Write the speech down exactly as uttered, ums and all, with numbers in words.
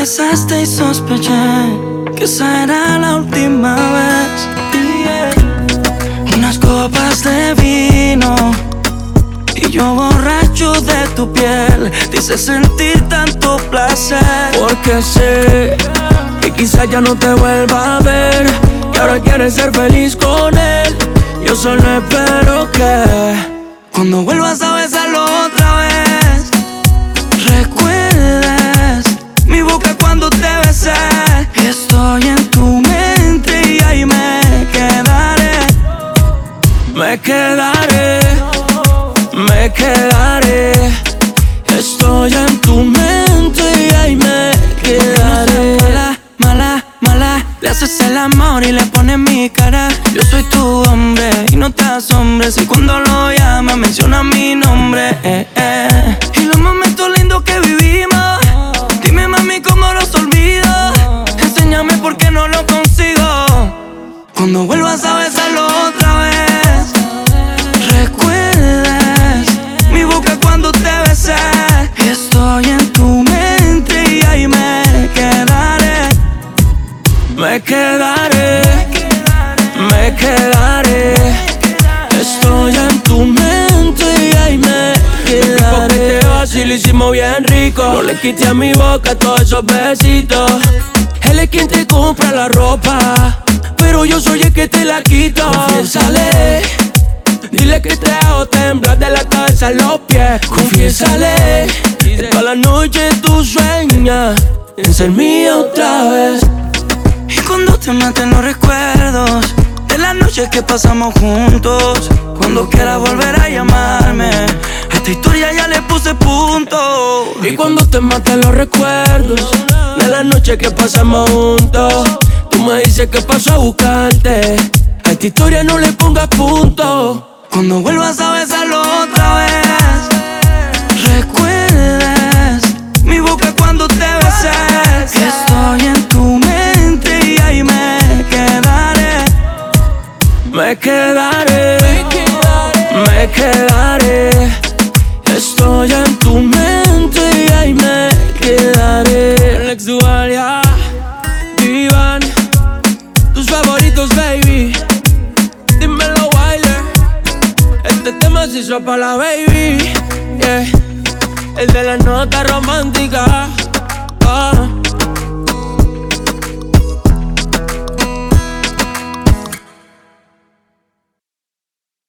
besaste y sospeché que esa era la última vez. Yeah. Unas copas de vino y yo borracho de tu piel te hice sentir tanto placer. Porque sé que quizás ya no te vuelva a ver, que ahora quieres ser feliz con él. Yo solo espero que cuando vuelvas a besarlo otra vez, recuerdes mi boca cuando te besé. Estoy en tu mente y ahí me quedaré. Me quedaré, me quedaré. Estoy en tu mente y ahí me quedaré. Mala, mala, mala, le haces el amor y le pones mi cara. Yo soy tu hombre y no te asombres si cuando lo llamas menciona mi nombre. eh, eh. Y los momentos lindos que vivimos, dime mami cómo los olvido. Enséñame por qué no lo consigo. Cuando vuelvas a besarlo otra vez, recuerdes mi boca cuando te besé. Estoy en tu mente y ahí me quedaré. Me quedaré, me quedaré. Estoy en tu mente y ahí me quedaré. Porque te vas y lo hicimos bien rico. No le quité a mi boca todos esos besitos. Él es quien te compra la ropa, pero yo soy el que te la quito. Confiésale, dile que te hago temblar de la cabeza a los pies. Confiésale, que toda la noche tú sueñas en ser mía otra vez. Y cuando te maten los recuerdos de las noches que pasamos juntos, cuando quieras volver a llamarme, a esta historia ya le puse punto. Y cuando te maten los recuerdos de las noches que pasamos juntos, tú me dices que paso a buscarte, a esta historia no le pongas punto. Cuando vuelvas a besarlo otra vez, recuerdes mi boca cuando te besé. Estoy en tu mente y ahí me quedaré. Me quedaré, me quedaré. Estoy en tu mente y ahí me quedaré. Alex Dualia, Vivan, tus favoritos, baby. Dímelo, Wilder. Este tema se hizo para la baby, yeah. El de la nota romántica.